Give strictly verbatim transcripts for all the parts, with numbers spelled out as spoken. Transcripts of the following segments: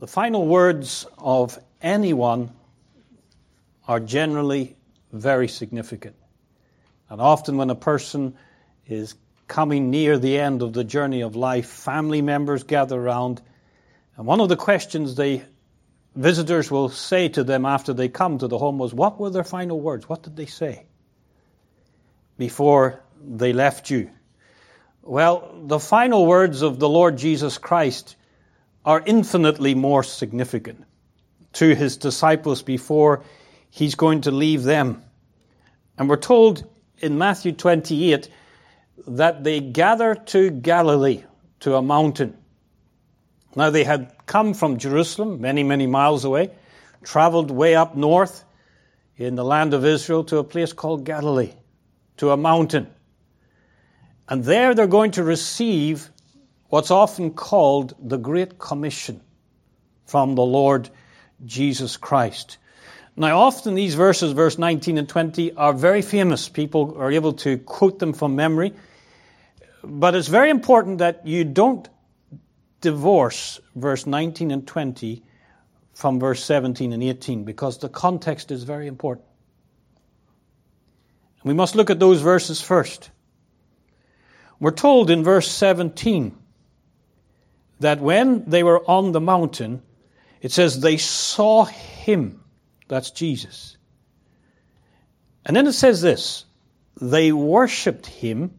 The final words of anyone are generally very significant. And often when a person is coming near the end of the journey of life, family members gather around, and one of the questions the visitors will say to them after they come to the home was, what were their final words? What did they say before they left you? Well, the final words of the Lord Jesus Christ are infinitely more significant to his disciples before he's going to leave them. And we're told in Matthew twenty-eight that they gather to Galilee, to a mountain. Now they had come from Jerusalem, many, many miles away, traveled way up north in the land of Israel to a place called Galilee, to a mountain. And there they're going to receive what's often called the Great Commission from the Lord Jesus Christ. Now, often these verses, verse nineteen and twenty, are very famous. People are able to quote them from memory. But it's very important that you don't divorce verse nineteen and twenty from verse seventeen and eighteen, because the context is very important. We must look at those verses first. We're told in verse seventeen that when they were on the mountain, it says they saw him. That's Jesus. And then it says this, they worshipped him,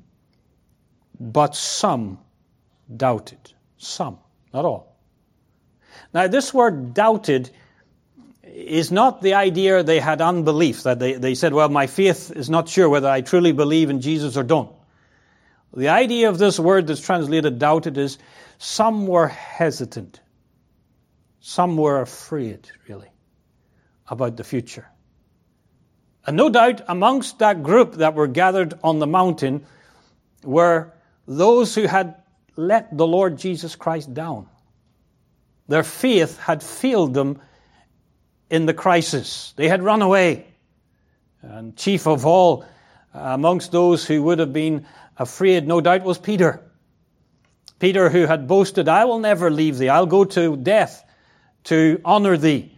but some doubted. Some, not all. Now this word doubted is not the idea they had unbelief, that they, they said, well, my faith is not sure whether I truly believe in Jesus or don't. The idea of this word that's translated doubted is some were hesitant. Some were afraid, really, about the future. And no doubt amongst that group that were gathered on the mountain were those who had let the Lord Jesus Christ down. Their faith had failed them in the crisis. They had run away. And chief of all, amongst those who would have been afraid, no doubt, was Peter. Peter, who had boasted, I will never leave thee, I'll go to death to honor thee,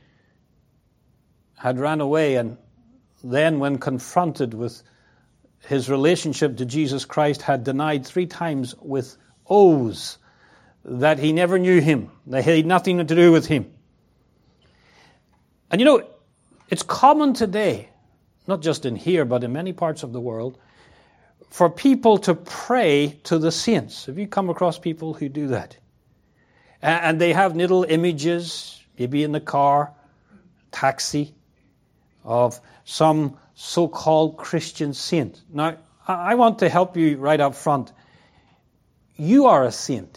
had ran away, and then when confronted with his relationship to Jesus Christ, had denied three times with oaths that he never knew him, that he had nothing to do with him. And you know, it's common today, not just in here, but in many parts of the world, for people to pray to the saints. Have you come across people who do that? And they have little images, maybe in the car, taxi, of some so-called Christian saint. Now, I want to help you right up front. You are a saint.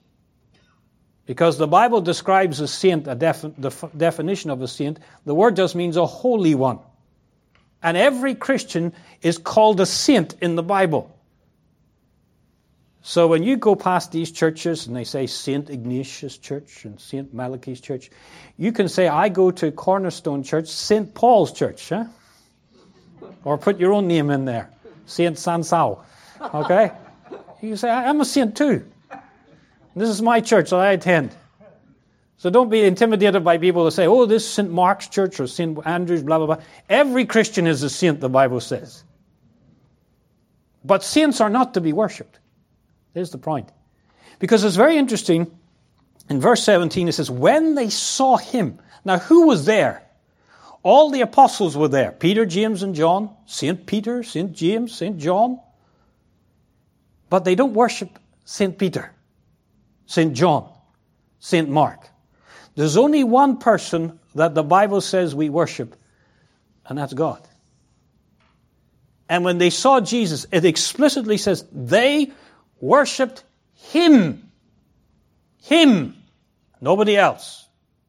Because the Bible describes a saint, a def- the f- definition of a saint, the word just means a holy one. And every Christian is called a saint in the Bible. So when you go past these churches and they say Saint Ignatius Church and Saint Malachi's Church, you can say, I go to Cornerstone Church, Saint Paul's Church. Huh? Or put your own name in there, Saint Sansao. Okay? You can say, I'm a saint too. This is my church that I attend. So don't be intimidated by people who say, oh, this is Saint Mark's church or Saint Andrew's, blah, blah, blah. Every Christian is a saint, the Bible says. But saints are not to be worshipped. There's the point. Because it's very interesting. In verse seventeen, it says, when they saw him. Now, who was there? All the apostles were there. Peter, James, and John. Saint Peter, Saint James, Saint John. But they don't worship Saint Peter, Saint John, Saint Mark. There's only one person that the Bible says we worship, and that's God. And when they saw Jesus, it explicitly says they worshipped him. Him. Nobody else.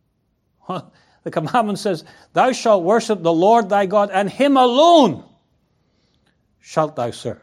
The commandment says, thou shalt worship the Lord thy God, and him alone shalt thou serve.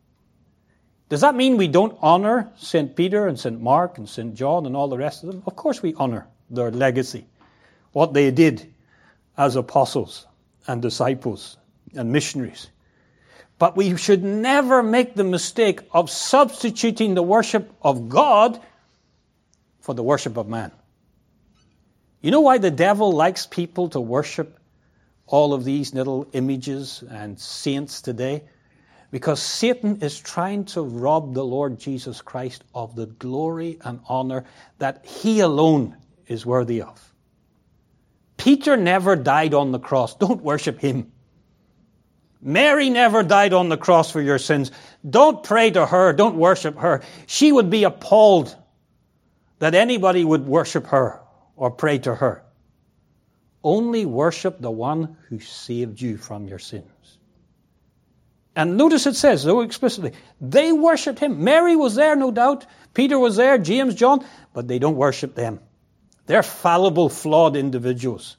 Does that mean we don't honor Saint Peter and Saint Mark and Saint John and all the rest of them? Of course we honor their legacy, what they did as apostles and disciples and missionaries. But we should never make the mistake of substituting the worship of God for the worship of man. You know why the devil likes people to worship all of these little images and saints today? Because Satan is trying to rob the Lord Jesus Christ of the glory and honor that he alone is worthy of. Peter never died on the cross. Don't worship him. Mary never died on the cross for your sins. Don't pray to her. Don't worship her. She would be appalled that anybody would worship her or pray to her. Only worship the one who saved you from your sins. And notice it says, so explicitly, they worshipped him. Mary was there, no doubt. Peter was there, James, John, but they don't worship them. They're fallible, flawed individuals.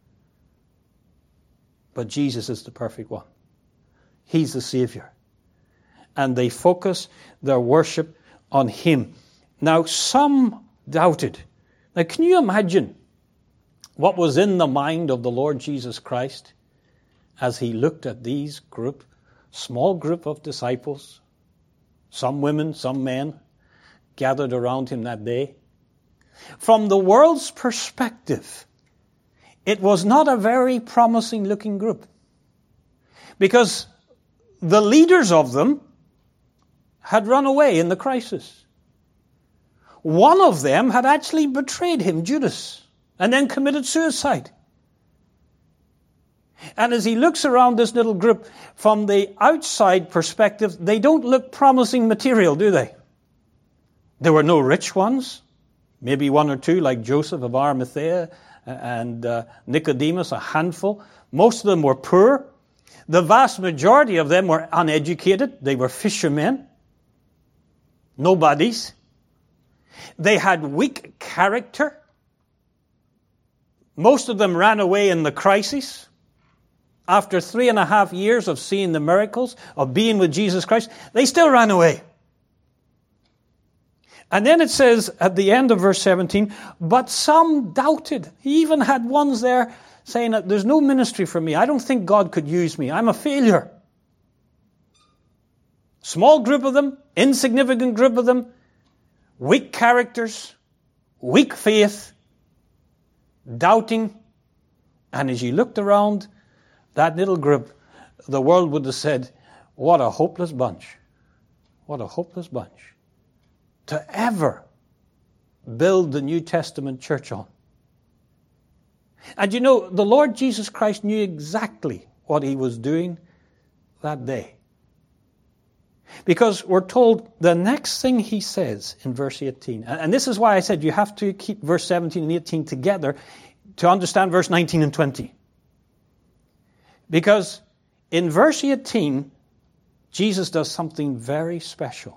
But Jesus is the perfect one. He's the Savior. And they focus their worship on him. Now, some doubted. Now, can you imagine what was in the mind of the Lord Jesus Christ as he looked at these group, small group of disciples, some women, some men, gathered around him that day? From the world's perspective, it was not a very promising looking group. Because the leaders of them had run away in the crisis. One of them had actually betrayed him, Judas, and then committed suicide. And as he looks around this little group, from the outside perspective, they don't look promising material, do they? There were no rich ones. Maybe one or two, like Joseph of Arimathea and uh, Nicodemus, a handful. Most of them were poor. The vast majority of them were uneducated. They were fishermen. Nobodies. They had weak character. Most of them ran away in the crisis. After three and a half years of seeing the miracles, of being with Jesus Christ, they still ran away. And then it says at the end of verse seventeen, but some doubted. He even had ones there saying that there's no ministry for me. I don't think God could use me. I'm a failure. Small group of them, insignificant group of them, weak characters, weak faith, doubting. And as you looked around that little group, the world would have said, what a hopeless bunch. What a hopeless bunch to ever build the New Testament church on. And you know, the Lord Jesus Christ knew exactly what he was doing that day. Because we're told the next thing he says in verse eighteen, and this is why I said you have to keep verse seventeen and eighteen together to understand verse nineteen and twenty. Because in verse eighteen, Jesus does something very special.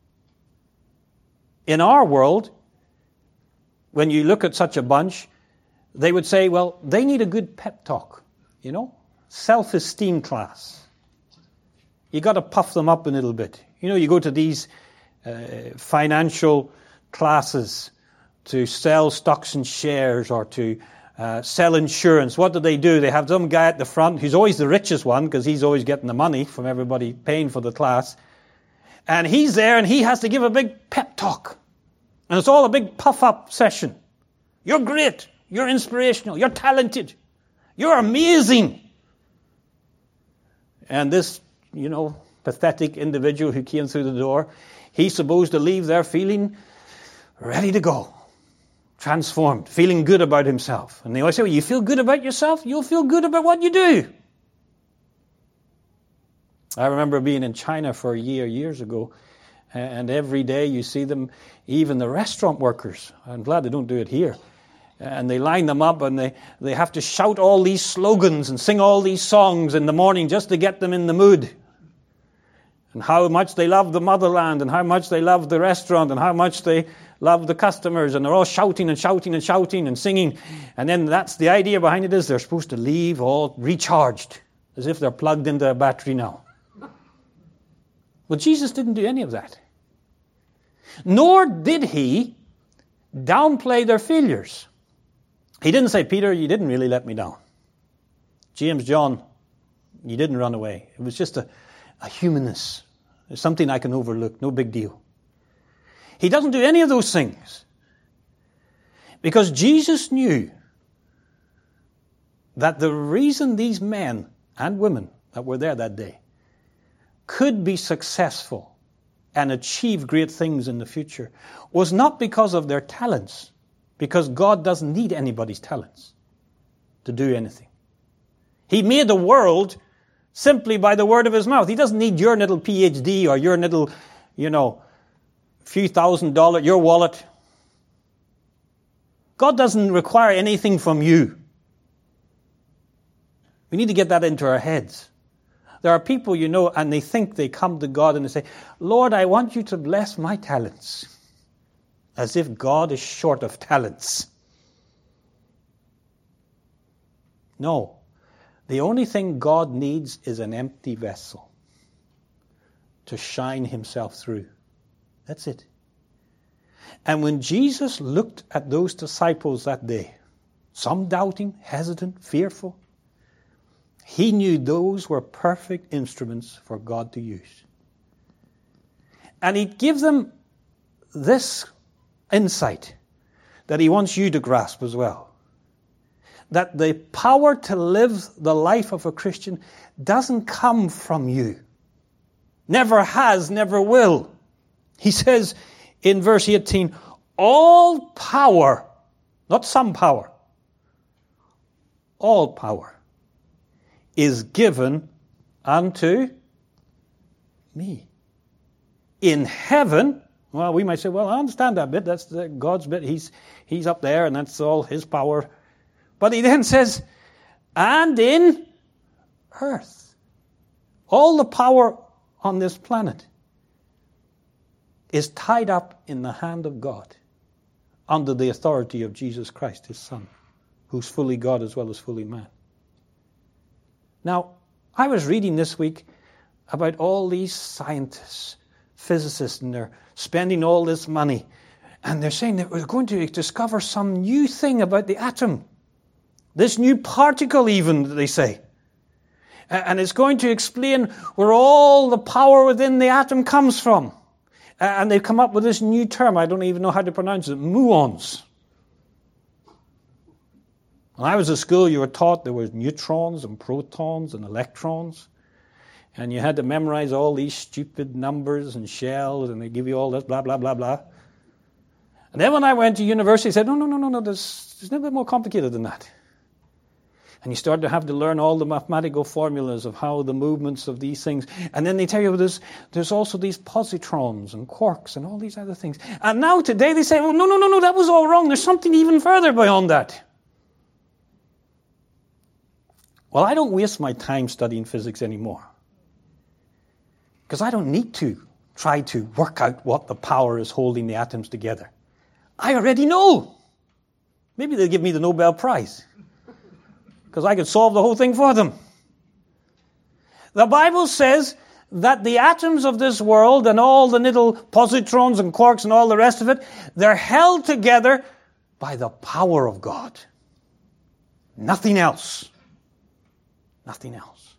In our world, when you look at such a bunch, they would say, well, they need a good pep talk, you know, self-esteem class. You got to puff them up a little bit. You know, you go to these uh, financial classes to sell stocks and shares or to uh, sell insurance. What do they do? They have some guy at the front who's always the richest one because he's always getting the money from everybody paying for the class. And he's there and he has to give a big pep talk. And it's all a big puff-up session. You're great. You're inspirational. You're talented. You're amazing. And this, you know, pathetic individual who came through the door, he's supposed to leave there feeling ready to go. Transformed. Feeling good about himself. And they always say, well, you feel good about yourself? You'll feel good about what you do. I remember being in China for a year, years ago, and every day you see them, even the restaurant workers. I'm glad they don't do it here. And they line them up and they, they have to shout all these slogans and sing all these songs in the morning just to get them in the mood. And how much they love the motherland and how much they love the restaurant and how much they love the customers. And they're all shouting and shouting and shouting and singing. And then that's the idea behind it is they're supposed to leave all recharged, as if they're plugged into a battery now. Well, Jesus didn't do any of that. Nor did he downplay their failures. He didn't say, Peter, you didn't really let me down. James, John, you didn't run away. It was just a, a humanness. It's something I can overlook. No big deal. He doesn't do any of those things. Because Jesus knew that the reason these men and women that were there that day could be successful and achieve great things in the future was not because of their talents, because God doesn't need anybody's talents to do anything. He made the world simply by the word of his mouth. He doesn't need your little P H D or your little, you know, few thousand dollars, your wallet. God doesn't require anything from you. We need to get that into our heads. There are people, you know, and they think they come to God and they say, Lord, I want you to bless my talents. As if God is short of talents. No. The only thing God needs is an empty vessel to shine himself through. That's it. And when Jesus looked at those disciples that day, some doubting, hesitant, fearful, he knew those were perfect instruments for God to use. And he'd give them this insight that he wants you to grasp as well. That the power to live the life of a Christian doesn't come from you. Never has, never will. He says in verse eighteen, all power, not some power, all power is given unto me. In heaven, well, we might say, well, I understand that bit. That's the God's bit. He's, he's up there and that's all his power. But he then says, and in earth. All the power on this planet is tied up in the hand of God under the authority of Jesus Christ, his Son, who's fully God as well as fully man. Now, I was reading this week about all these scientists, physicists, and they're spending all this money. And they're saying that we're going to discover some new thing about the atom. This new particle even, they say. And it's going to explain where all the power within the atom comes from. And they've come up with this new term, I don't even know how to pronounce it, muons. When I was at school, you were taught there were neutrons and protons and electrons. And you had to memorize all these stupid numbers and shells, and they give you all this blah, blah, blah, blah. And then when I went to university, I said, no, no, no, no, no, there's, there's a little bit more complicated than that. And you start to have to learn all the mathematical formulas of how the movements of these things. And then they tell you there's, there's also these positrons and quarks and all these other things. And now today they say, oh, no, no, no, no, that was all wrong. There's something even further beyond that. Well, I don't waste my time studying physics anymore. Because I don't need to try to work out what the power is holding the atoms together. I already know. Maybe they'll give me the Nobel Prize. Because I could solve the whole thing for them. The Bible says that the atoms of this world and all the little positrons and quarks and all the rest of it, they're held together by the power of God. Nothing else. Nothing else.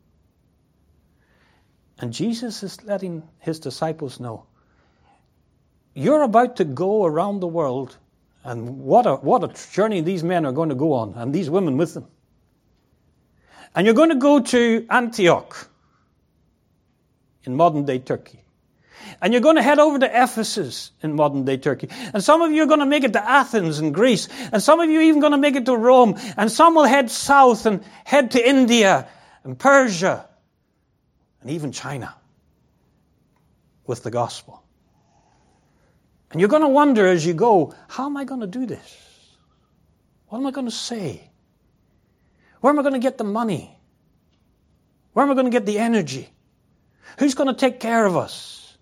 And Jesus is letting his disciples know, you're about to go around the world, and what a, what a journey these men are going to go on, and these women with them. And you're going to go to Antioch in modern-day Turkey. And you're going to head over to Ephesus in modern-day Turkey. And some of you are going to make it to Athens in Greece. And some of you are even going to make it to Rome. And some will head south and head to India and Persia and even China with the gospel. And you're going to wonder as you go, how am I going to do this? What am I going to say? Where am I going to get the money? Where am I going to get the energy? Who's going to take care of us?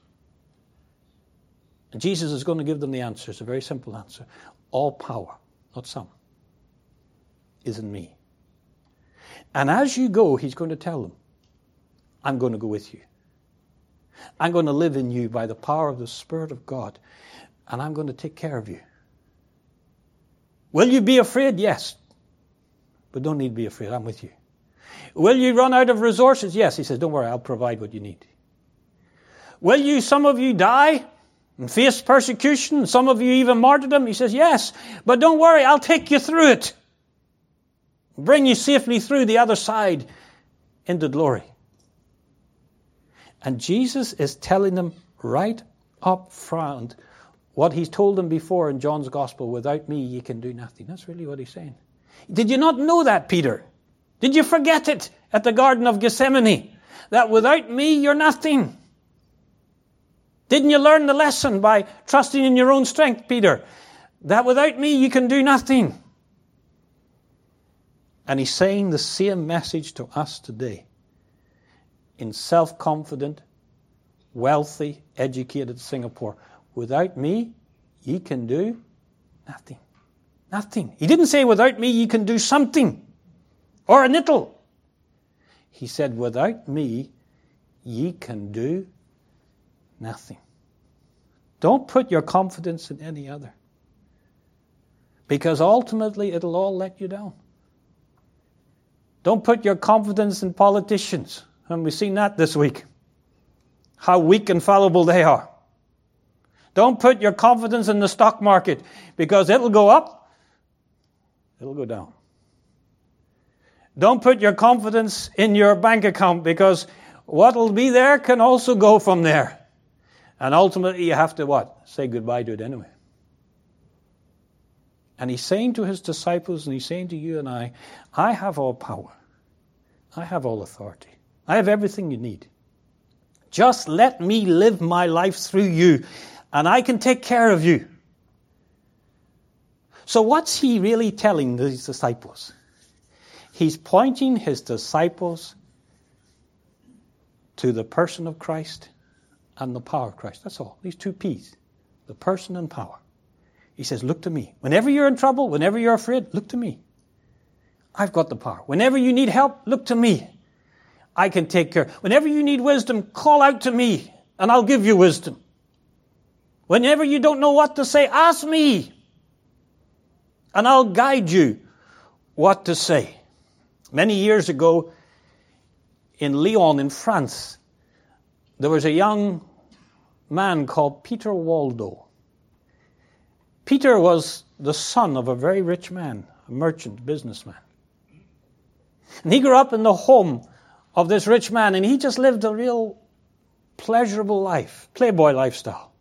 And Jesus is going to give them the answer. It's a very simple answer. All power, not some, is in me. And as you go, he's going to tell them, I'm going to go with you. I'm going to live in you by the power of the Spirit of God. And I'm going to take care of you. Will you be afraid? Yes. But don't need to be afraid. I'm with you. Will you run out of resources? Yes. He says, don't worry. I'll provide what you need. Will you, some of you, die and face persecution? Some of you even martyrdom? He says, yes. But don't worry. I'll take you through it. bring you safely through the other side into glory. And Jesus is telling them right up front what he's told them before in John's Gospel, without me ye can do nothing. That's really what he's saying. Did you not know that, Peter? Did you forget it at the Garden of Gethsemane? That without me you're nothing. Didn't you learn the lesson by trusting in your own strength, Peter? That without me you can do nothing. And he's saying the same message to us today. In self-confident, wealthy, educated Singapore. Without me, ye can do nothing. Nothing. He didn't say without me ye can do something. Or a little. He said without me ye can do nothing. Don't put your confidence in any other. Because ultimately it'll all let you down. Don't put your confidence in politicians. And we've seen that this week. How weak and fallible they are. Don't put your confidence in the stock market, because it'll go up, it'll go down. Don't put your confidence in your bank account, because what'll be there can also go from there. And ultimately you have to what? Say goodbye to it anyway. And he's saying to his disciples, and he's saying to you and I, I have all power. I have all authority. I have everything you need. Just let me live my life through you, and I can take care of you. So what's he really telling these disciples? He's pointing his disciples to the person of Christ and the power of Christ. That's all. These two P's. The person and power. He says, look to me. Whenever you're in trouble, whenever you're afraid, look to me. I've got the power. Whenever you need help, look to me. I can take care. Whenever you need wisdom, call out to me, and I'll give you wisdom. Whenever you don't know what to say, ask me, and I'll guide you what to say. Many years ago, in Lyon, in France, there was a young man called Peter Waldo. Peter was the son of a very rich man, a merchant, businessman. And he grew up in the home of this rich man, and he just lived a real pleasurable life, playboy lifestyle.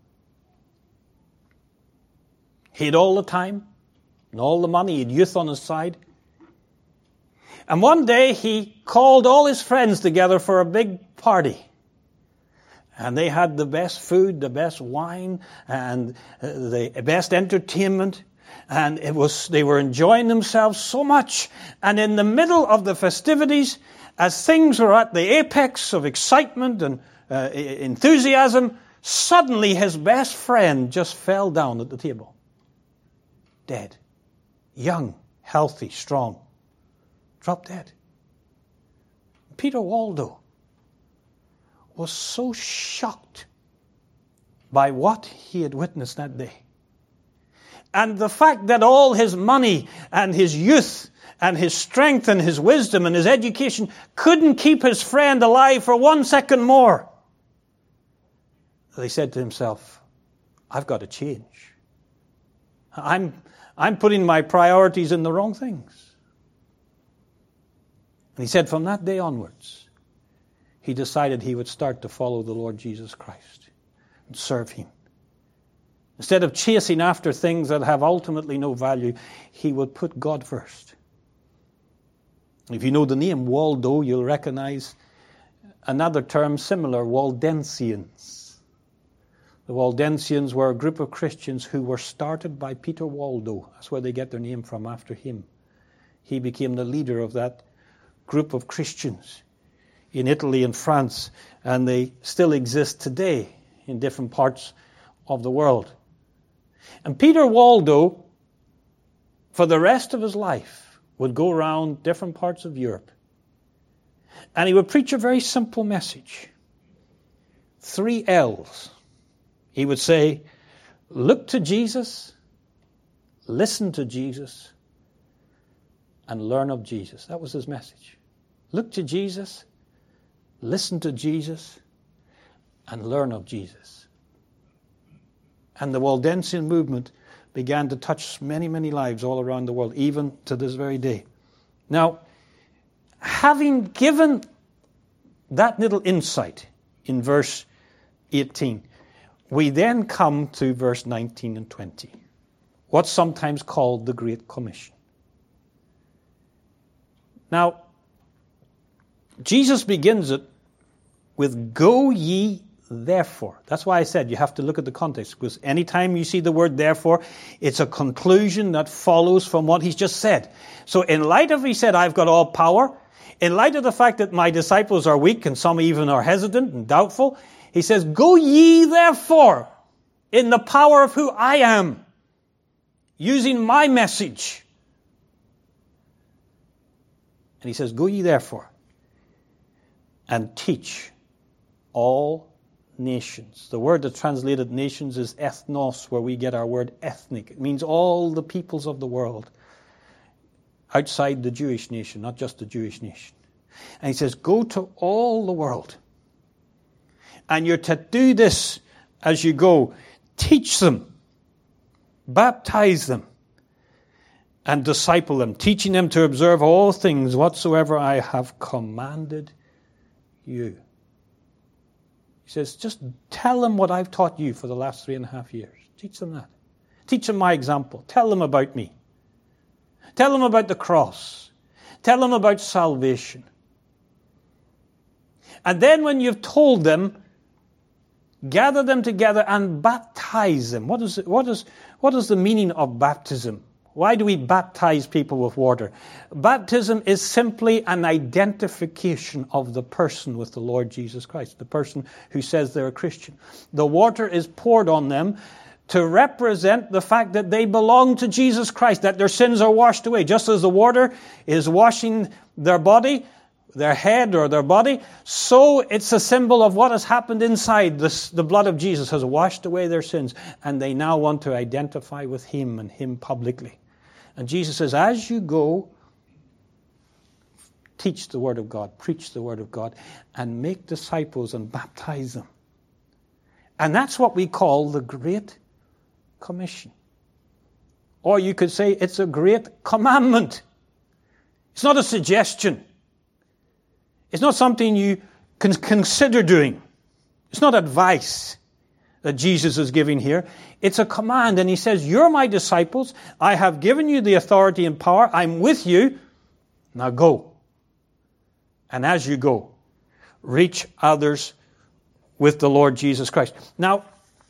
He had all the time and all the money. He had youth on his side. And one day he called all his friends together for a big party. And they had the best food, the best wine, and the best entertainment. And it was they were enjoying themselves so much. And in the middle of the festivities, as things were at the apex of excitement and uh, enthusiasm, suddenly his best friend just fell down at the table. Dead. Young, healthy, strong. Dropped dead. Peter Waldo was so shocked by what he had witnessed that day. And the fact that all his money and his youth and his strength and his wisdom and his education couldn't keep his friend alive for one second more. He said to himself, I've got to change. I'm, I'm putting my priorities in the wrong things. And he said from that day onwards, he decided he would start to follow the Lord Jesus Christ and serve him. Instead of chasing after things that have ultimately no value, he would put God first. If you know the name Waldo, you'll recognize another term similar, Waldensians. The Waldensians were a group of Christians who were started by Peter Waldo. That's where they get their name from, after him. He became the leader of that group of Christians in Italy and France, and they still exist today in different parts of the world. And Peter Waldo, for the rest of his life, would go around different parts of Europe, and he would preach a very simple message. Three L's. He would say, look to Jesus, listen to Jesus, and learn of Jesus. That was his message. Look to Jesus, listen to Jesus, and learn of Jesus. And the Waldensian movement began to touch many, many lives all around the world, even to this very day. Now, having given that little insight in verse eighteen, we then come to verse nineteen and twenty, what's sometimes called the Great Commission. Now, Jesus begins it with, go ye therefore. That's why I said you have to look at the context, because anytime you see the word therefore, it's a conclusion that follows from what he's just said. So in light of, he said, I've got all power, in light of the fact that my disciples are weak and some even are hesitant and doubtful, he says, go ye therefore in the power of who I am, using my message. And he says, go ye therefore and teach all nations. The word that's translated nations is ethnos, where we get our word ethnic. It means all the peoples of the world outside the Jewish nation, not just the Jewish nation. And he says, go to all the world. And you're to do this as you go. Teach them, baptize them, and disciple them, teaching them to observe all things whatsoever I have commanded you. He says, just tell them what I've taught you for the last three and a half years. Teach them that. Teach them my example. Tell them about me. Tell them about the cross. Tell them about salvation. And then when you've told them, gather them together and baptize them. What is, what is, what is the meaning of baptism? Why do we baptize people with water? Baptism is simply an identification of the person with the Lord Jesus Christ, the person who says they're a Christian. The water is poured on them to represent the fact that they belong to Jesus Christ, that their sins are washed away. Just as the water is washing their body, their head or their body, so it's a symbol of what has happened inside. This, the blood of Jesus has washed away their sins, and they now want to identify with Him and Him publicly. And Jesus says, as you go, teach the Word of God, preach the Word of God, and make disciples and baptize them. And that's what we call the Great Commission. Or you could say it's a great commandment. It's not a suggestion. It's not something you can consider doing. It's not advice that Jesus is giving here. It's a command, and He says, you're my disciples. I have given you the authority and power. I'm with you. Now go. And as you go, reach others with the Lord Jesus Christ. Now,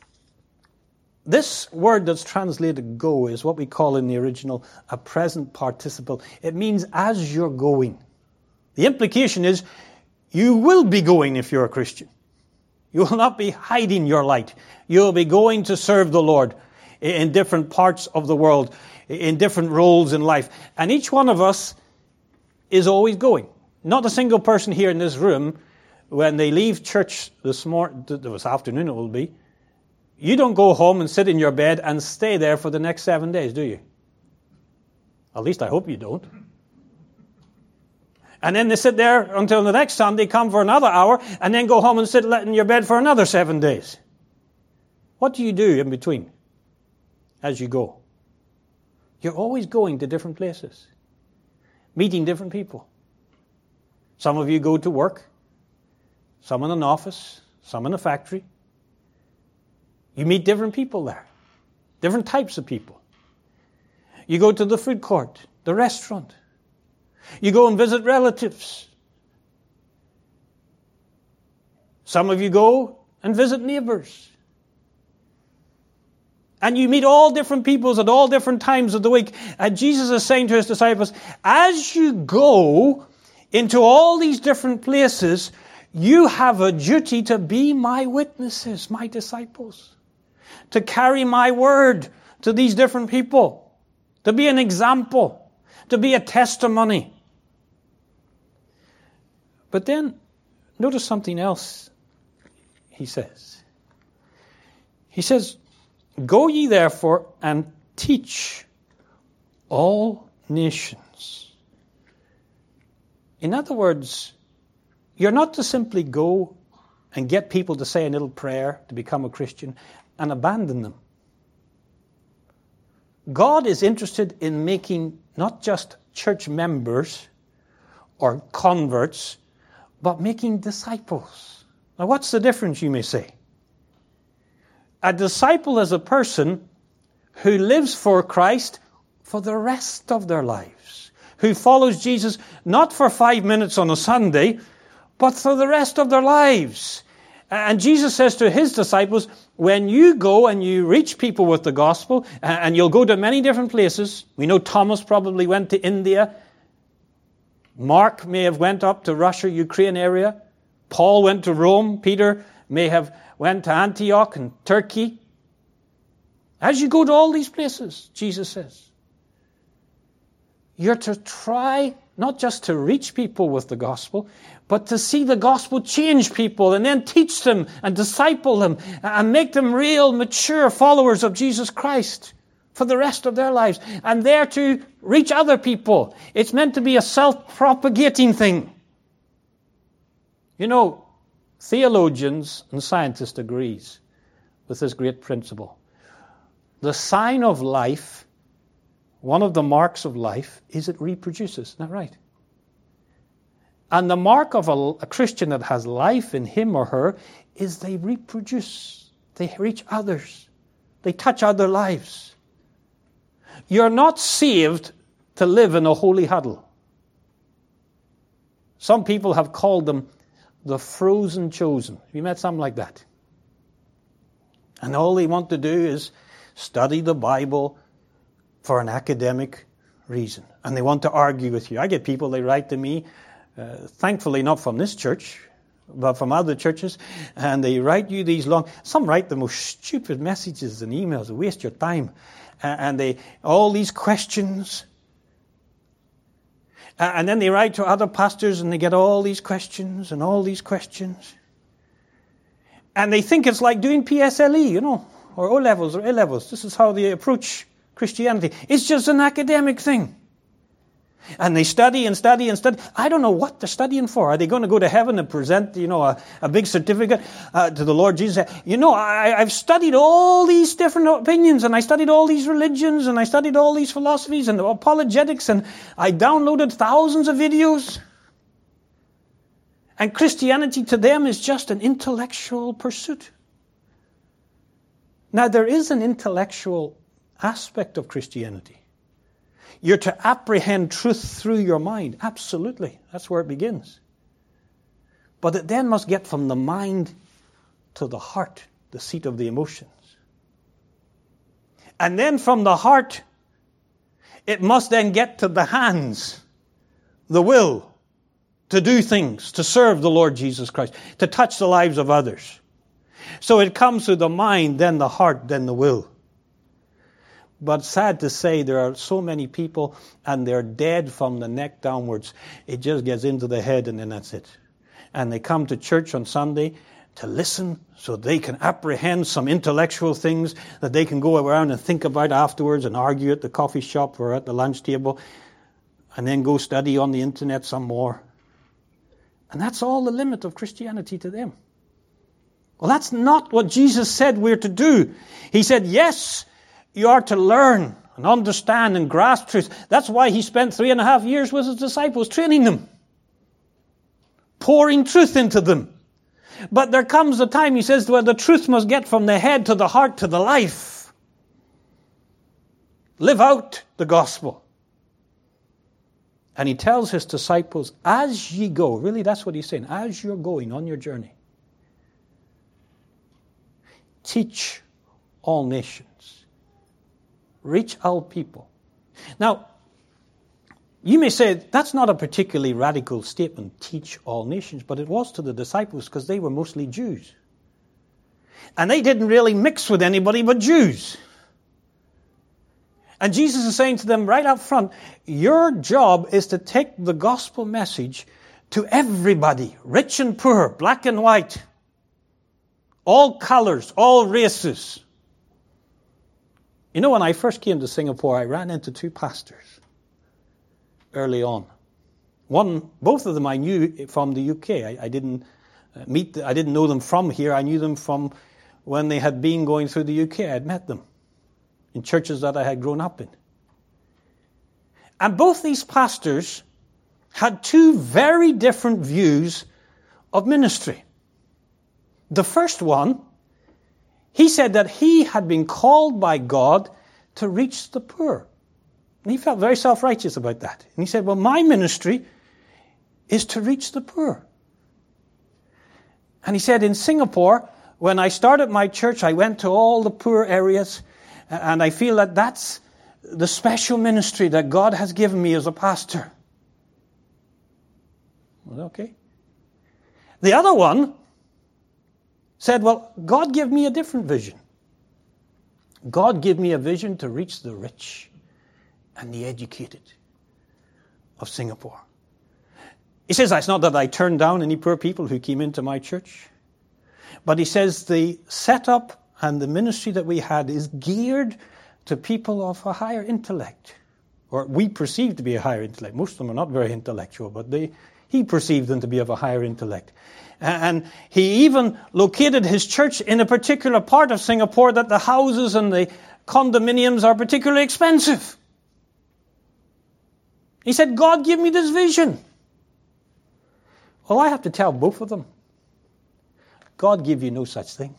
this word that's translated go is what we call in the original a present participle. It means as you're going. The implication is you will be going if you're a Christian. You will not be hiding your light. You'll be going to serve the Lord in different parts of the world, in different roles in life. And each one of us is always going. Not a single person here in this room, when they leave church this morning, this afternoon it will be, you don't go home and sit in your bed and stay there for the next seven days, do you? At least I hope you don't. And then they sit there until the next Sunday, come for another hour, and then go home and sit in your bed for another seven days. What do you do in between as you go? You're always going to different places, meeting different people. Some of you go to work, some in an office, some in a factory. You meet different people there, different types of people. You go to the food court, the restaurant. You go and visit relatives. Some of you go and visit neighbors. And you meet all different peoples at all different times of the week. And Jesus is saying to His disciples, as you go into all these different places, you have a duty to be my witnesses, my disciples. To carry my word to these different people. To be an example. To be a testimony. But then, notice something else He says. He says, go ye therefore and teach all nations. In other words, you're not to simply go and get people to say a little prayer to become a Christian and abandon them. God is interested in making not just church members or converts, but making disciples. Now, what's the difference, you may say? A disciple is a person who lives for Christ for the rest of their lives, who follows Jesus not for five minutes on a Sunday, but for the rest of their lives. And Jesus says to his disciples, when you go and you reach people with the gospel, and you'll go to many different places. We know Thomas probably went to India. Mark may have went up to Russia, Ukraine area. Paul went to Rome. Peter may have went to Antioch and Turkey. As you go to all these places, Jesus says, you're to try not just to reach people with the gospel, but to see the gospel change people and then teach them and disciple them and make them real, mature followers of Jesus Christ for the rest of their lives. And there to reach other people. It's meant to be a self-propagating thing. You know, theologians and scientists agree with this great principle. The sign of life, one of the marks of life, is it reproduces. Isn't that right? And the mark of a, a Christian that has life in him or her is they reproduce. They reach others. They touch other lives. You're not saved to live in a holy huddle. Some people have called them the frozen chosen. Have you met something like that? And all they want to do is study the Bible for an academic reason. And they want to argue with you. I get people, they write to me, uh, thankfully not from this church, but from other churches, and they write you these long, some write the most stupid messages and emails that waste your time. And they, all these questions. And then they write to other pastors and they get all these questions and all these questions. And they think it's like doing P S L E, you know, or O-levels or A-levels. This is how they approach Christianity. It's just an academic thing. And they study and study and study. I don't know what they're studying for. Are they going to go to heaven and present, you know, a, a big certificate uh, to the Lord Jesus? You know, I, I've studied all these different opinions, and I studied all these religions, and I studied all these philosophies and apologetics, and I downloaded thousands of videos. And Christianity to them is just an intellectual pursuit. Now, there is an intellectual aspect of Christianity. You're to apprehend truth through your mind. Absolutely. That's where it begins. But it then must get from the mind to the heart, the seat of the emotions. And then from the heart, it must then get to the hands, the will, to do things, to serve the Lord Jesus Christ, to touch the lives of others. So it comes through the mind, then the heart, then the will. But sad to say, there are so many people, and they're dead from the neck downwards. It just gets into the head, and then that's it. And they come to church on Sunday to listen so they can apprehend some intellectual things that they can go around and think about afterwards and argue at the coffee shop or at the lunch table, and then go study on the internet some more. And that's all the limit of Christianity to them. Well, that's not what Jesus said we're to do. He said, yes, you are to learn and understand and grasp truth. That's why he spent three and a half years with his disciples, training them, pouring truth into them. But there comes a time, he says, where the truth must get from the head to the heart to the life. Live out the gospel. And he tells his disciples, as ye go, really that's what he's saying, as you're going on your journey, teach all nations. Reach all people. Now, you may say, that's not a particularly radical statement, teach all nations, but it was to the disciples because they were mostly Jews. And they didn't really mix with anybody but Jews. And Jesus is saying to them right up front, your job is to take the gospel message to everybody, rich and poor, black and white, all colors, all races. You know, when I first came to Singapore, I ran into two pastors early on. One, both of them I knew from the U K. I, I didn't meet, I didn't know them from here. I knew them from when they had been going through the U K. I had met them in churches that I had grown up in. And both these pastors had two very different views of ministry. The first one, he said that he had been called by God to reach the poor. And he felt very self-righteous about that. And he said, well, my ministry is to reach the poor. And he said, in Singapore, when I started my church, I went to all the poor areas, and I feel that that's the special ministry that God has given me as a pastor. Well, okay. The other one said, well, God gave me a different vision. God gave me a vision to reach the rich and the educated of Singapore. He says, it's not that I turned down any poor people who came into my church. But he says the setup and the ministry that we had is geared to people of a higher intellect. Or we perceive to be a higher intellect. Most of them are not very intellectual, but they, he perceived them to be of a higher intellect. And he even located his church in a particular part of Singapore that the houses and the condominiums are particularly expensive. He said, God, give me this vision. Well, I have to tell both of them, God gave you no such thing.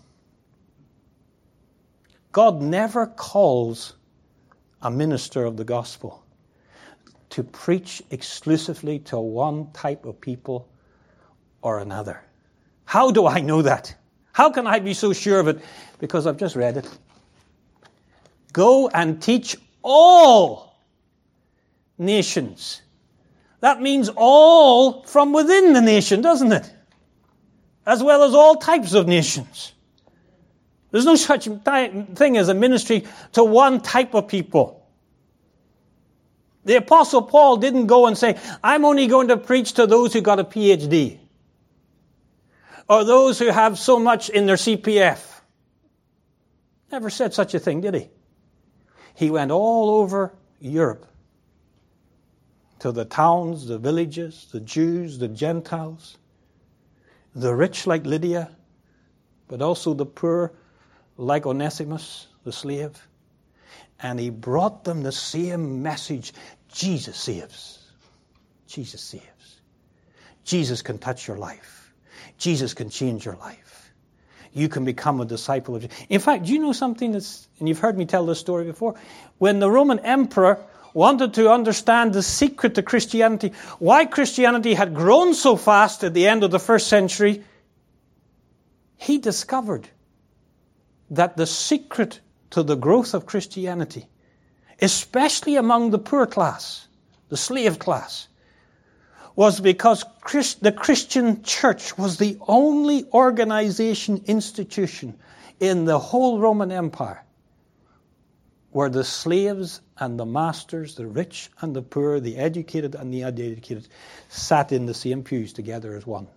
God never calls a minister of the gospel to preach exclusively to one type of people or another. How do I know that? How can I be so sure of it? Because I've just read it. Go and teach all nations. That means all from within the nation, doesn't it? As well as all types of nations. There's no such thing as a ministry to one type of people. The Apostle Paul didn't go and say, I'm only going to preach to those who got a P H D. Or those who have so much in their C P F. Never said such a thing, did he? He went all over Europe. To the towns, the villages, the Jews, the Gentiles, the rich like Lydia, but also the poor like Onesimus, the slave. And he brought them the same message. Jesus saves. Jesus saves. Jesus can touch your life. Jesus can change your life. You can become a disciple of Jesus. In fact, do you know something that's, and you've heard me tell this story before, when the Roman emperor wanted to understand the secret to Christianity, why Christianity had grown so fast at the end of the first century, he discovered that the secret to the growth of Christianity, especially among the poor class, the slave class, was because Christ, the Christian church was the only organization, institution in the whole Roman Empire where the slaves and the masters, the rich and the poor, the educated and the uneducated, sat in the same pews together as one.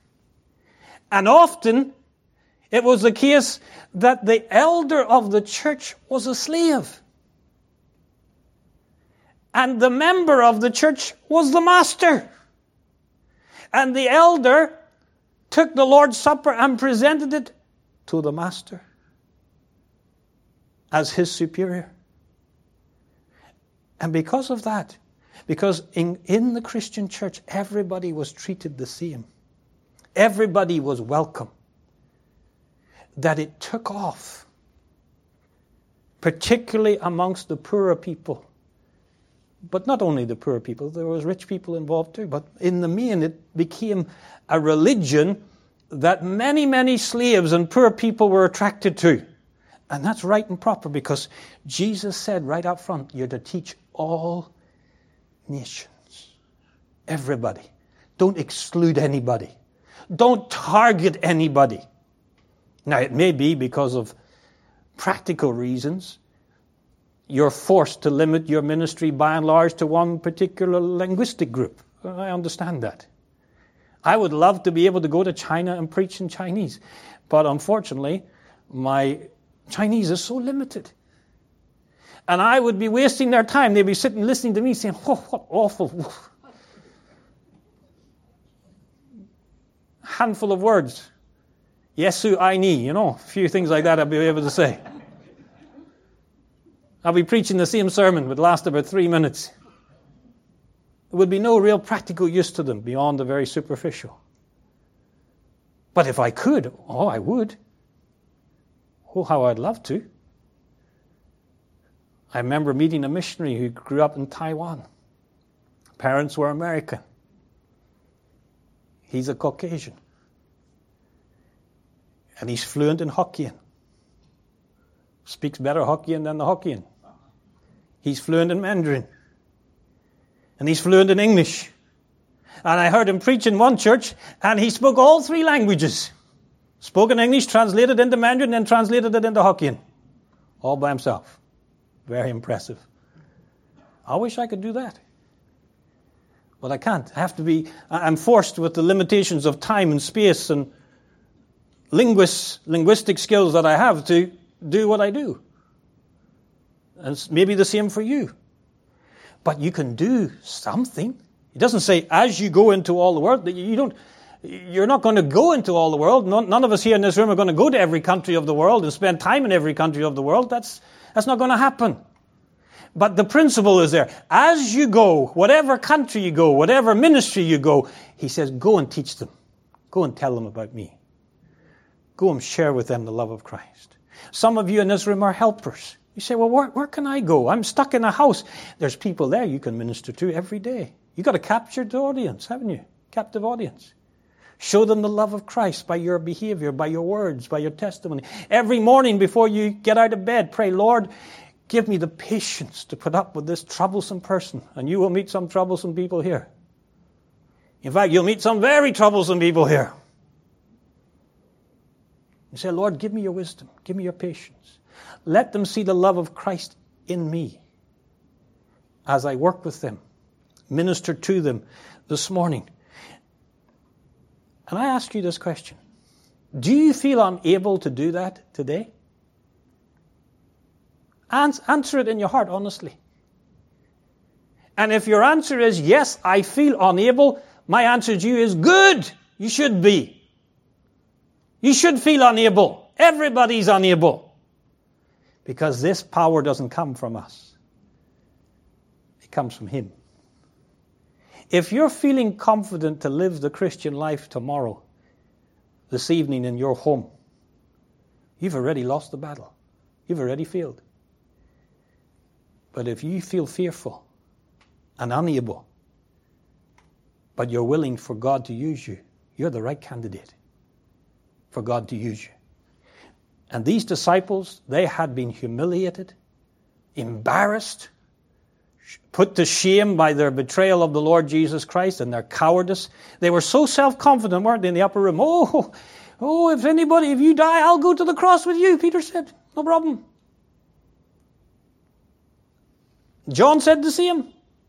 And often, it was the case that the elder of the church was a slave. And the member of the church was the master. And the elder took the Lord's Supper and presented it to the master as his superior. And because of that, because in, in the Christian church, everybody was treated the same. Everybody was welcome. That it took off, particularly amongst the poorer people. But not only the poor people, there was rich people involved too. But in the main, it became a religion that many, many slaves and poor people were attracted to. And that's right and proper, because Jesus said right up front, you're to teach all nations. Everybody. Don't exclude anybody. Don't target anybody. Now, it may be because of practical reasons. You're forced to limit your ministry by and large to one particular linguistic group. I understand that. I would love to be able to go to China and preach in Chinese. But unfortunately, my Chinese is so limited. And I would be wasting their time. They'd be sitting listening to me saying, oh, what awful handful of words. Yesu ai ni, you know, a few things like that I'll be able to say. I'll be preaching the same sermon, would last about three minutes. There would be no real practical use to them beyond the very superficial. But if I could, oh, I would. Oh, how I'd love to. I remember meeting a missionary who grew up in Taiwan. Parents were American. He's a Caucasian. And he's fluent in Hokkien. Speaks better Hokkien than the Hokkien. He's fluent in Mandarin. And he's fluent in English. And I heard him preach in one church, and he spoke all three languages. Spoke in English, translated into Mandarin, and translated it into Hokkien. All by himself. Very impressive. I wish I could do that. But I can't. I have to be, I'm forced with the limitations of time and space and linguist, linguistic skills that I have to do what I do. And it's maybe the same for you. But you can do something. It doesn't say, as you go into all the world, that you don't, you're not going to go into all the world. None, none of us here in this room are going to go to every country of the world and spend time in every country of the world. That's, that's not going to happen. But the principle is there. As you go, whatever country you go, whatever ministry you go, he says, go and teach them. Go and tell them about me. Go and share with them the love of Christ. Some of you in this room are helpers. You say, well, where, where can I go? I'm stuck in a house. There's people there you can minister to every day. You've got a captured audience, haven't you? Captive audience. Show them the love of Christ by your behavior, by your words, by your testimony. Every morning before you get out of bed, pray, Lord, give me the patience to put up with this troublesome person. And you will meet some troublesome people here. In fact, you'll meet some very troublesome people here. You say, Lord, give me your wisdom. Give me your patience. Let them see the love of Christ in me as I work with them, minister to them this morning. And I ask you this question. Do you feel unable to do that today? Answer it in your heart, honestly. And if your answer is, yes, I feel unable, my answer to you is, good, you should be. You should feel unable. Everybody's unable. Because this power doesn't come from us. It comes from Him. If you're feeling confident to live the Christian life tomorrow, this evening in your home, you've already lost the battle. You've already failed. But if you feel fearful and unable, but you're willing for God to use you, you're the right candidate for God to use you. And these disciples, they had been humiliated, embarrassed, put to shame by their betrayal of the Lord Jesus Christ and their cowardice. They were so self-confident, weren't they, in the upper room? Oh, oh, if anybody, if you die, I'll go to the cross with you, Peter said. No problem. John said the same.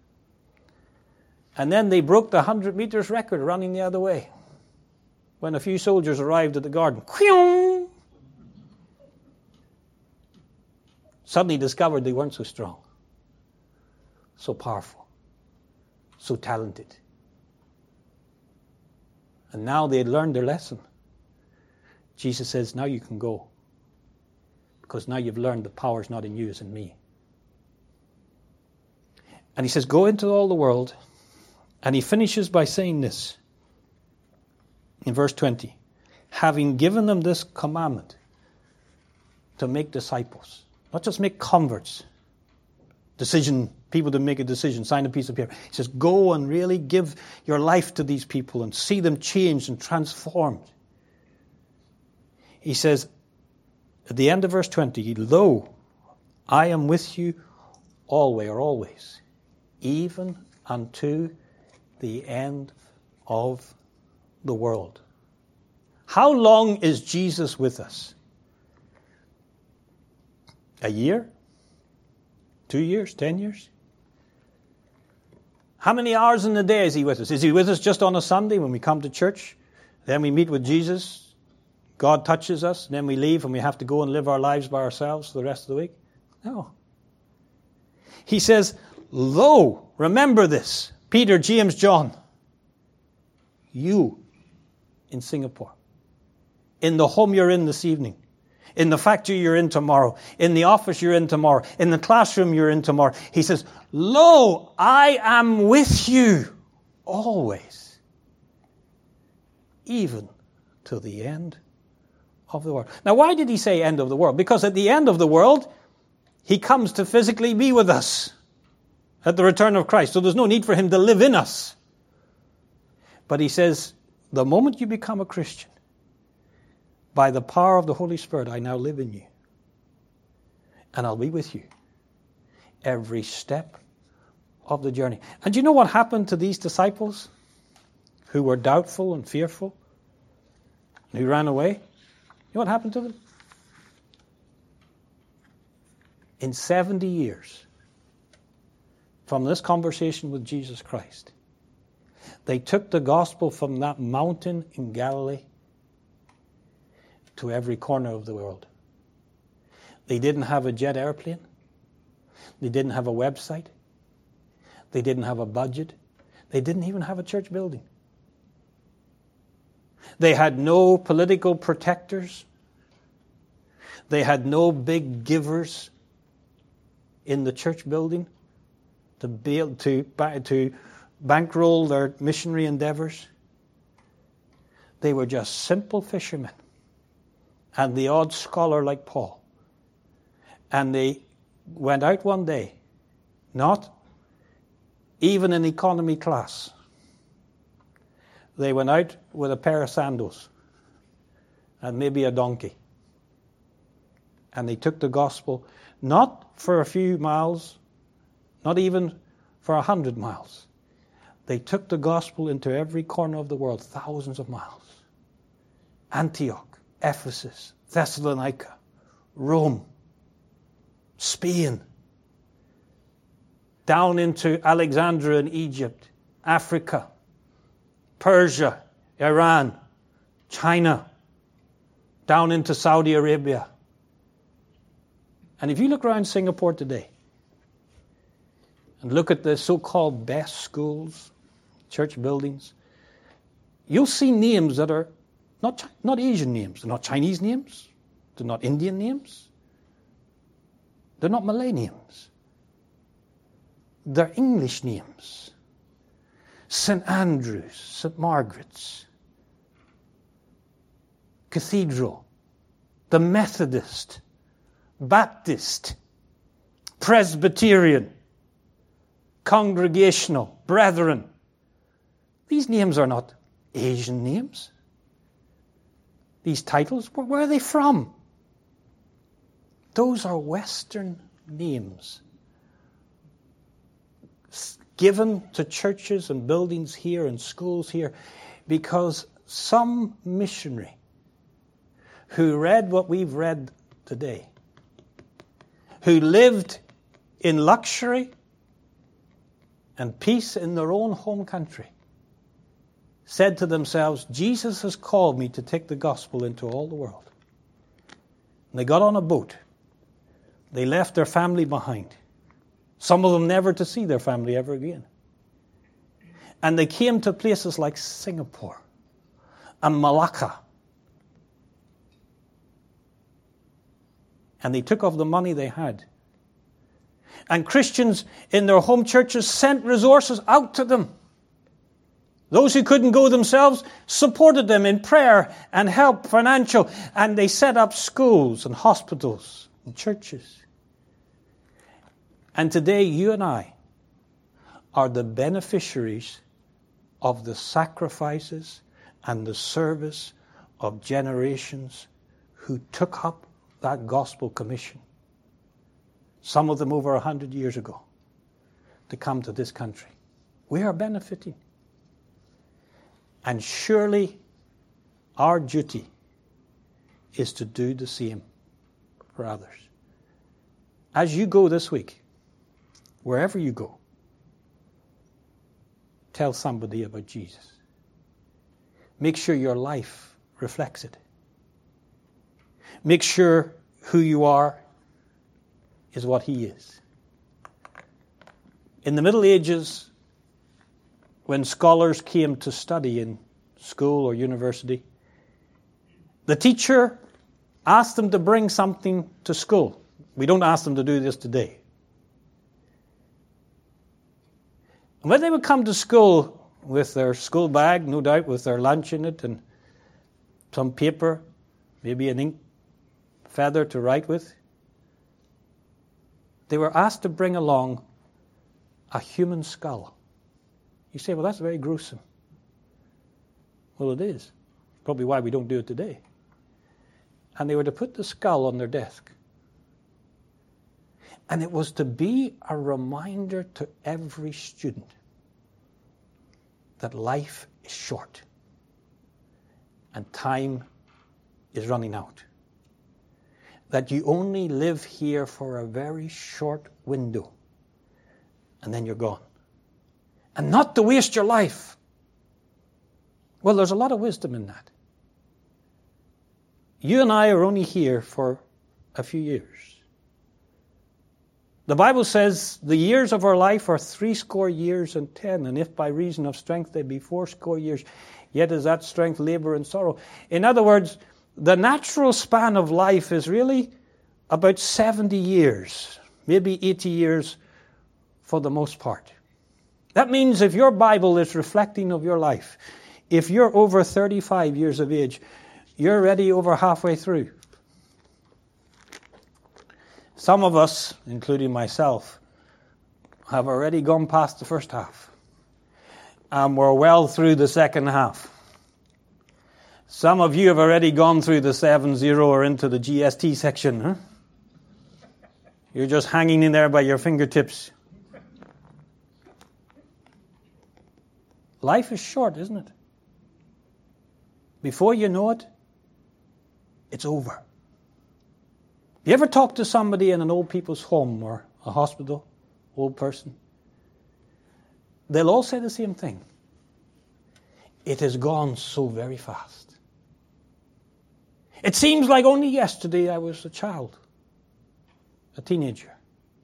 And then they broke the one hundred meters record running the other way. When a few soldiers arrived at the garden. Suddenly discovered they weren't so strong. So powerful. So talented. And now they had learned their lesson. Jesus says, now you can go. Because now you've learned the power is not in you, it's in me. And he says, go into all the world. And he finishes by saying this. In verse twenty. Having given them this commandment to make disciples. Not just make converts. Decision, people to make a decision, sign a piece of paper. He says, go and really give your life to these people and see them changed and transformed. He says, at the end of verse twenty, lo, I am with you always or always, even unto the end of the world. How long is Jesus with us? A year? Two years? Ten years? How many hours in the day is He with us? Is He with us just on a Sunday when we come to church? Then we meet with Jesus. God touches us. And then we leave and we have to go and live our lives by ourselves for the rest of the week? No. He says, lo, remember this. Peter, James, John. You in Singapore. In the home you're in this evening. In the factory you're in tomorrow. In the office you're in tomorrow. In the classroom you're in tomorrow. He says, lo, I am with you always, even to the end of the world. Now, why did he say end of the world? Because at the end of the world, he comes to physically be with us at the return of Christ. So there's no need for him to live in us. But he says, the moment you become a Christian, by the power of the Holy Spirit, I now live in you. And I'll be with you every step of the journey. And do you know what happened to these disciples who were doubtful and fearful and who ran away? You know what happened to them? In seventy years from this conversation with Jesus Christ, they took the gospel from that mountain in Galilee to every corner of the world. They didn't have a jet airplane. They didn't have a website. They didn't have a budget. They didn't even have a church building. They had no political protectors. They had no big givers in the church building to build, to, to bankroll their missionary endeavors. They were just simple fishermen and the odd scholar like Paul. And they went out one day, not even in economy class. They went out with a pair of sandals and maybe a donkey. And they took the gospel not for a few miles, not even for a hundred miles. They took the gospel into every corner of the world, thousands of miles. Antioch, Ephesus, Thessalonica, Rome, Spain, down into Alexandria in Egypt, Africa, Persia, Iran, China, down into Saudi Arabia. And if you look around Singapore today and look at the so-called best schools, church buildings, you'll see names that are not, not Asian names. They're not Chinese names. They're not Indian names. They're not Malay names. They're English names. Saint Andrews, Saint Margaret's, Cathedral, the Methodist, Baptist, Presbyterian, Congregational, Brethren. These names are not Asian names. These titles, where are they from? Those are Western names given to churches and buildings here and schools here because some missionary who read what we've read today, who lived in luxury and peace in their own home country, said to themselves, Jesus has called me to take the gospel into all the world. And they got on a boat. They left their family behind. Some of them never to see their family ever again. And they came to places like Singapore and Malacca. And they took of the money they had. And Christians in their home churches sent resources out to them. Those who couldn't go themselves supported them in prayer and help, financial. And they set up schools and hospitals and churches. And today you and I are the beneficiaries of the sacrifices and the service of generations who took up that gospel commission. Some of them over a hundred years ago to come to this country. We are benefiting. And surely our duty is to do the same for others. As you go this week, wherever you go, tell somebody about Jesus. Make sure your life reflects it. Make sure who you are is what he is. In the Middle Ages, when scholars came to study in school or university, the teacher asked them to bring something to school. We don't ask them to do this today. And when they would come to school with their school bag, no doubt with their lunch in it and some paper, maybe an ink feather to write with, they were asked to bring along a human skull. You say, well, that's very gruesome. Well, it is. Probably why we don't do it today. And they were to put the skull on their desk. And it was to be a reminder to every student that life is short and time is running out. That you only live here for a very short window and then you're gone. And not to waste your life. Well, there's a lot of wisdom in that. You and I are only here for a few years. The Bible says the years of our life are three score years and ten, and if by reason of strength they be four score years, yet is that strength labor and sorrow. In other words, the natural span of life is really about seventy years, maybe eighty years for the most part. That means if your Bible is reflecting of your life, if you're over thirty-five years of age, you're already over halfway through. Some of us, including myself, have already gone past the first half. And we're well through the second half. Some of you have already gone through the seven zero or into the G S T section. Huh? You're just hanging in there by your fingertips. Life is short, isn't it? Before you know it, it's over. You ever talk to somebody in an old people's home or a hospital, old person? They'll all say the same thing. It has gone so very fast. It seems like only yesterday I was a child, a teenager.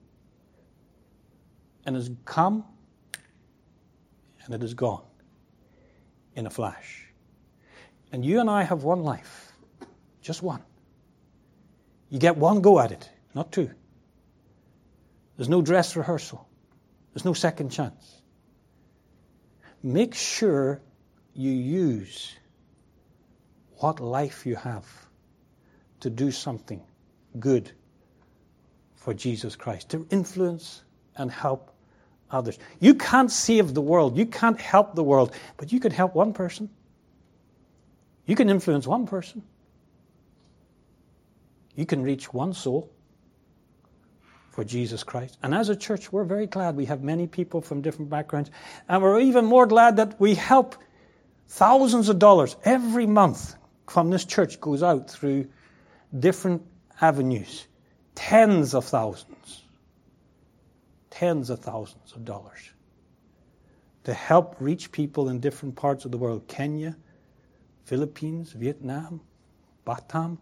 And it's come and it is gone in a flash. And you and I have one life, just one. You get one go at it, not two. There's no dress rehearsal. There's no second chance. Make sure you use what life you have to do something good for Jesus Christ, to influence and help others. You can't save the world. You can't help the world, but you can help one person. You can influence one person. You can reach one soul for Jesus Christ. And as a church, we're very glad we have many people from different backgrounds. And we're even more glad that we help thousands of dollars every month from this church goes out through different avenues. Tens of thousands. Tens of thousands of dollars. To help reach people in different parts of the world. Kenya, Philippines, Vietnam, Batam.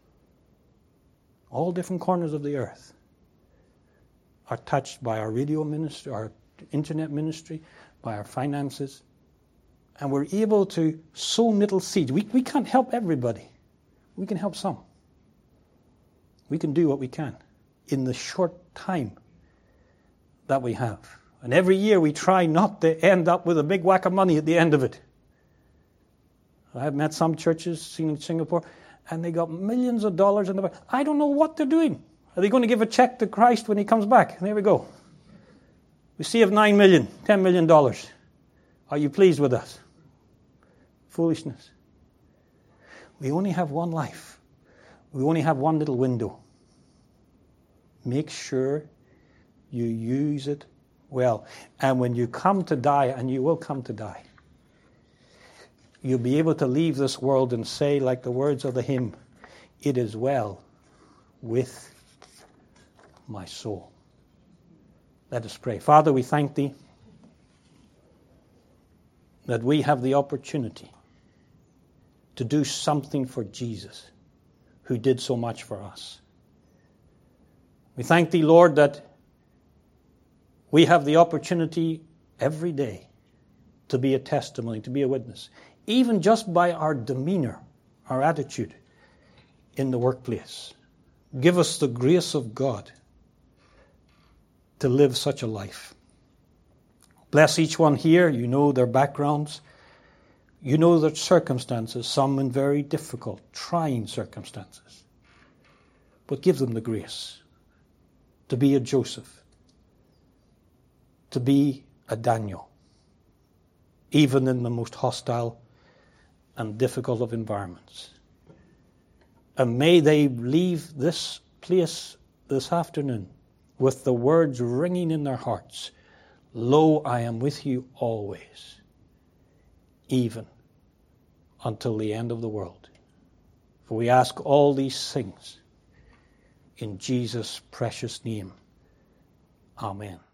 All different corners of the earth are touched by our radio ministry, our internet ministry, by our finances. And we're able to sow little seeds. We, we can't help everybody. We can help some. We can do what we can in the short time that we have. And every year we try not to end up with a big whack of money at the end of it. I've met some churches, seen in Singapore, and they got millions of dollars in the bank. I don't know what they're doing. Are they going to give a check to Christ when he comes back? There we go. We saved nine million, ten million dollars. Are you pleased with us? Foolishness. We only have one life. We only have one little window. Make sure you use it well. And when you come to die, and you will come to die, you'll be able to leave this world and say, like the words of the hymn, "It is well with my soul." Let us pray. Father, we thank Thee that we have the opportunity to do something for Jesus, who did so much for us. We thank Thee, Lord, that we have the opportunity every day to be a testimony, to be a witness. Even just by our demeanor, our attitude, in the workplace. Give us the grace of God to live such a life. Bless each one here. You know their backgrounds. You know their circumstances, some in very difficult, trying circumstances. But give them the grace to be a Joseph, to be a Daniel, even in the most hostile and difficult of environments. And may they leave this place this afternoon with the words ringing in their hearts, "Lo, I am with you always, even until the end of the world." For we ask all these things in Jesus' precious name. Amen.